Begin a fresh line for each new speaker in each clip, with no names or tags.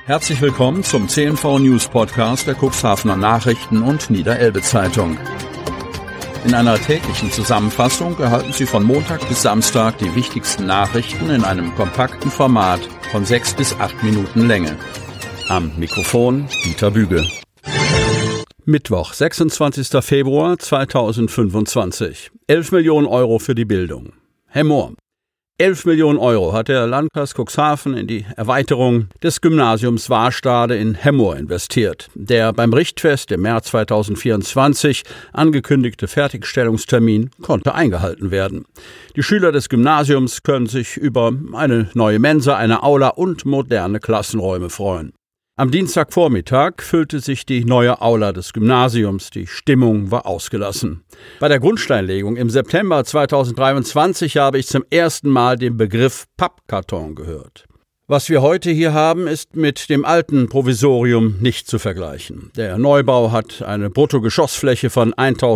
Herzlich willkommen zum CNV News Podcast der Cuxhavener Nachrichten und Niederelbe Zeitung. In einer täglichen Zusammenfassung erhalten Sie von Montag bis Samstag die wichtigsten Nachrichten in einem kompakten Format von 6 bis 8 Minuten Länge. Am Mikrofon Dieter Büge. Mittwoch, 26. Februar 2025. 11 Millionen Euro für die Bildung. Hemmoor. 11 Millionen Euro hat der Landkreis Cuxhaven in die Erweiterung des Gymnasiums Warstade in Hemmoor investiert. Der beim Richtfest im März 2024 angekündigte Fertigstellungstermin konnte eingehalten werden. Die Schüler des Gymnasiums können sich über eine neue Mensa, eine Aula und moderne Klassenräume freuen. Am Dienstagvormittag füllte sich die neue Aula des Gymnasiums. Die Stimmung war ausgelassen. Bei der Grundsteinlegung im September 2023 habe ich zum ersten Mal den Begriff Pappkarton gehört. Was wir heute hier haben, ist mit dem alten Provisorium nicht zu vergleichen. Der Neubau hat eine Bruttogeschossfläche von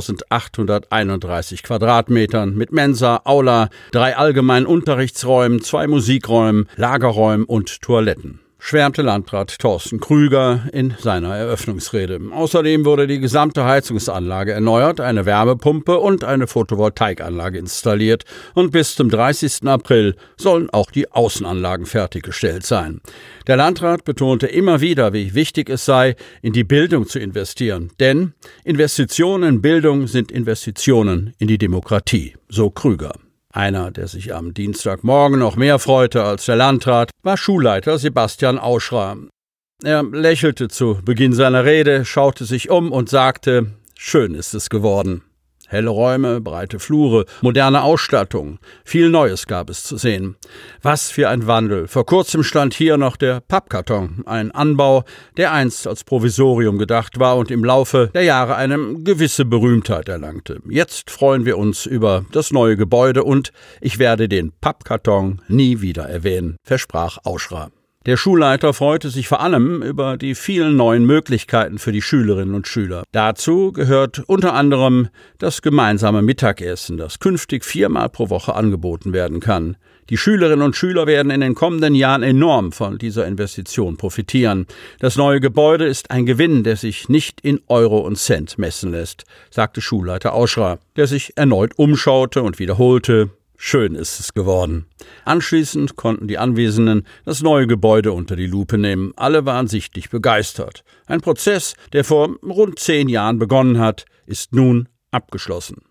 1.831 Quadratmetern mit Mensa, Aula, 3 allgemeinen Unterrichtsräumen, 2 Musikräumen, Lagerräumen und Toiletten, schwärmte Landrat Thorsten Krüger in seiner Eröffnungsrede. Außerdem wurde die gesamte Heizungsanlage erneuert, eine Wärmepumpe und eine Photovoltaikanlage installiert und bis zum 30. April sollen auch die Außenanlagen fertiggestellt sein. Der Landrat betonte immer wieder, wie wichtig es sei, in die Bildung zu investieren, denn Investitionen in Bildung sind Investitionen in die Demokratie, so Krüger. Einer, der sich am Dienstagmorgen noch mehr freute als der Landrat, war Schulleiter Sebastian Auschra. Er lächelte zu Beginn seiner Rede, schaute sich um und sagte: Schön ist es geworden. Helle Räume, breite Flure, moderne Ausstattung. Viel Neues gab es zu sehen. Was für ein Wandel. Vor kurzem stand hier noch der Pappkarton, ein Anbau, der einst als Provisorium gedacht war und im Laufe der Jahre eine gewisse Berühmtheit erlangte. Jetzt freuen wir uns über das neue Gebäude und ich werde den Pappkarton nie wieder erwähnen, versprach Auschra. Der Schulleiter freute sich vor allem über die vielen neuen Möglichkeiten für die Schülerinnen und Schüler. Dazu gehört unter anderem das gemeinsame Mittagessen, das künftig 4-mal pro Woche angeboten werden kann. Die Schülerinnen und Schüler werden in den kommenden Jahren enorm von dieser Investition profitieren. Das neue Gebäude ist ein Gewinn, der sich nicht in Euro und Cent messen lässt, sagte Schulleiter Auschra, der sich erneut umschaute und wiederholte: Schön ist es geworden. Anschließend konnten die Anwesenden das neue Gebäude unter die Lupe nehmen. Alle waren sichtlich begeistert. Ein Prozess, der vor rund 10 Jahren begonnen hat, ist nun abgeschlossen.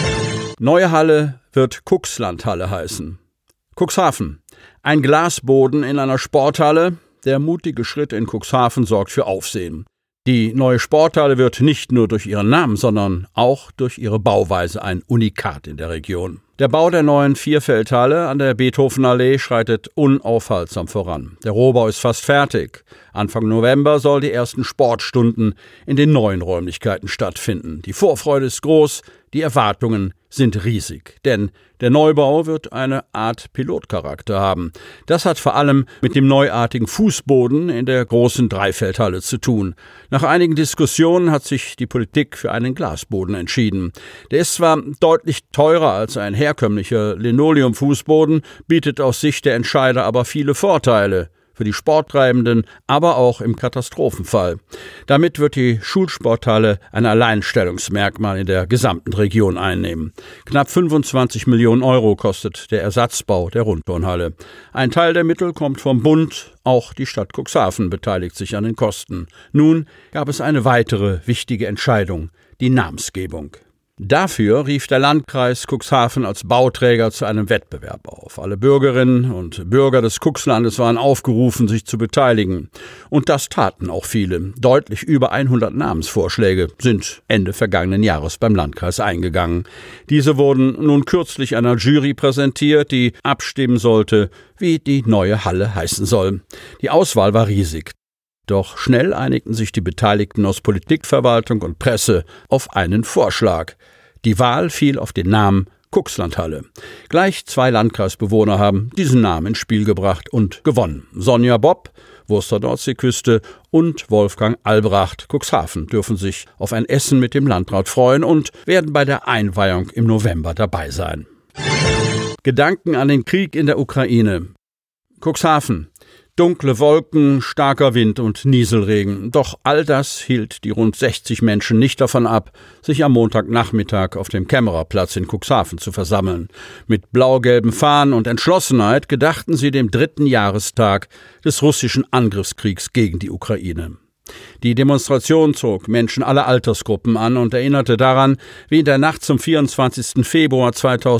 Neue Halle wird Cuxlandhalle heißen. Cuxhaven. Ein Glasboden in einer Sporthalle. Der mutige Schritt in Cuxhaven sorgt für Aufsehen. Die neue Sporthalle wird nicht nur durch ihren Namen, sondern auch durch ihre Bauweise ein Unikat in der Region. Der Bau der neuen Vierfeldhalle an der Beethovenallee schreitet unaufhaltsam voran. Der Rohbau ist fast fertig. Anfang November soll die ersten Sportstunden in den neuen Räumlichkeiten stattfinden. Die Vorfreude ist groß, die Erwartungen sind riesig, denn der Neubau wird eine Art Pilotcharakter haben. Das hat vor allem mit dem neuartigen Fußboden in der großen Dreifeldhalle zu tun. Nach einigen Diskussionen hat sich die Politik für einen Glasboden entschieden. Der ist zwar deutlich teurer als ein herkömmlicher Linoleumfußboden, bietet aus Sicht der Entscheider aber viele Vorteile. Für die Sporttreibenden, aber auch im Katastrophenfall. Damit wird die Schulsporthalle ein Alleinstellungsmerkmal in der gesamten Region einnehmen. Knapp 25 Millionen Euro kostet der Ersatzbau der Rundturnhalle. Ein Teil der Mittel kommt vom Bund, auch die Stadt Cuxhaven beteiligt sich an den Kosten. Nun gab es eine weitere wichtige Entscheidung, die Namensgebung. Dafür rief der Landkreis Cuxhaven als Bauträger zu einem Wettbewerb auf. Alle Bürgerinnen und Bürger des Cuxlandes waren aufgerufen, sich zu beteiligen. Und das taten auch viele. Deutlich über 100 Namensvorschläge sind Ende vergangenen Jahres beim Landkreis eingegangen. Diese wurden nun kürzlich einer Jury präsentiert, die abstimmen sollte, wie die neue Halle heißen soll. Die Auswahl war riesig. Doch schnell einigten sich die Beteiligten aus Politik, Verwaltung und Presse auf einen Vorschlag. Die Wahl fiel auf den Namen Cuxlandhalle. Gleich 2 Landkreisbewohner haben diesen Namen ins Spiel gebracht und gewonnen. Sonja Bopp, Wurster Nordseeküste, und Wolfgang Albrecht, Cuxhaven, dürfen sich auf ein Essen mit dem Landrat freuen und werden bei der Einweihung im November dabei sein. Gedanken an den Krieg in der Ukraine. Cuxhaven. Dunkle Wolken, starker Wind und Nieselregen. Doch all das hielt die rund 60 Menschen nicht davon ab, sich am Montagnachmittag auf dem Kämmererplatz in Cuxhaven zu versammeln. Mit blau-gelben Fahnen und Entschlossenheit gedachten sie dem 3. Jahrestag des russischen Angriffskriegs gegen die Ukraine. Die Demonstration zog Menschen aller Altersgruppen an und erinnerte daran, wie in der Nacht zum 24. Februar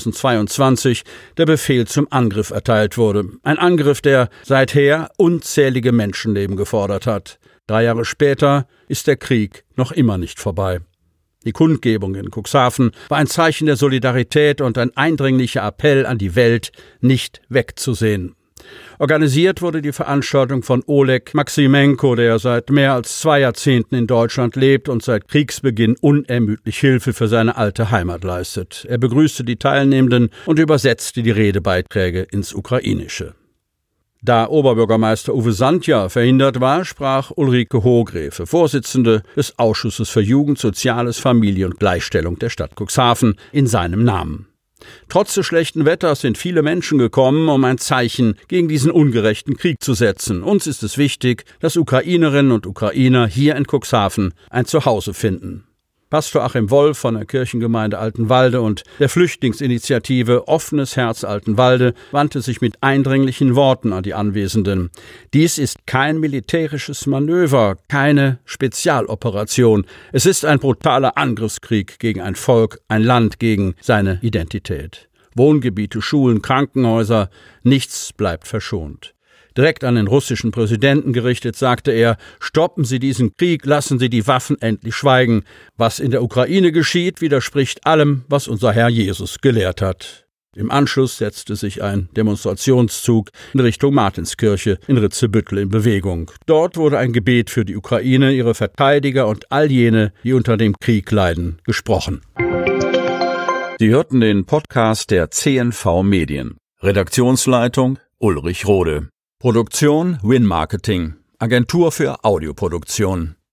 2022 der Befehl zum Angriff erteilt wurde. Ein Angriff, der seither unzählige Menschenleben gefordert hat. 3 Jahre später ist der Krieg noch immer nicht vorbei. Die Kundgebung in Cuxhaven war ein Zeichen der Solidarität und ein eindringlicher Appell an die Welt, nicht wegzusehen. Organisiert wurde die Veranstaltung von Oleg Maximenko, der seit mehr als 2 Jahrzehnten in Deutschland lebt und seit Kriegsbeginn unermüdlich Hilfe für seine alte Heimat leistet. Er begrüßte die Teilnehmenden und übersetzte die Redebeiträge ins Ukrainische. Da Oberbürgermeister Uwe Sandja verhindert war, sprach Ulrike Hohgräfe, Vorsitzende des Ausschusses für Jugend, Soziales, Familie und Gleichstellung der Stadt Cuxhaven, in seinem Namen. Trotz des schlechten Wetters sind viele Menschen gekommen, um ein Zeichen gegen diesen ungerechten Krieg zu setzen. Uns ist es wichtig, dass Ukrainerinnen und Ukrainer hier in Cuxhaven ein Zuhause finden. Pastor Achim Wolf von der Kirchengemeinde Altenwalde und der Flüchtlingsinitiative Offenes Herz Altenwalde wandte sich mit eindringlichen Worten an die Anwesenden. Dies ist kein militärisches Manöver, keine Spezialoperation. Es ist ein brutaler Angriffskrieg gegen ein Volk, ein Land, gegen seine Identität. Wohngebiete, Schulen, Krankenhäuser, nichts bleibt verschont. Direkt an den russischen Präsidenten gerichtet, sagte er, stoppen Sie diesen Krieg, lassen Sie die Waffen endlich schweigen. Was in der Ukraine geschieht, widerspricht allem, was unser Herr Jesus gelehrt hat. Im Anschluss setzte sich ein Demonstrationszug in Richtung Martinskirche in Ritzebüttel in Bewegung. Dort wurde ein Gebet für die Ukraine, ihre Verteidiger und all jene, die unter dem Krieg leiden, gesprochen.
Sie hörten den Podcast der CNV Medien. Redaktionsleitung Ulrich Rode. Produktion Win Marketing, Agentur für Audioproduktion.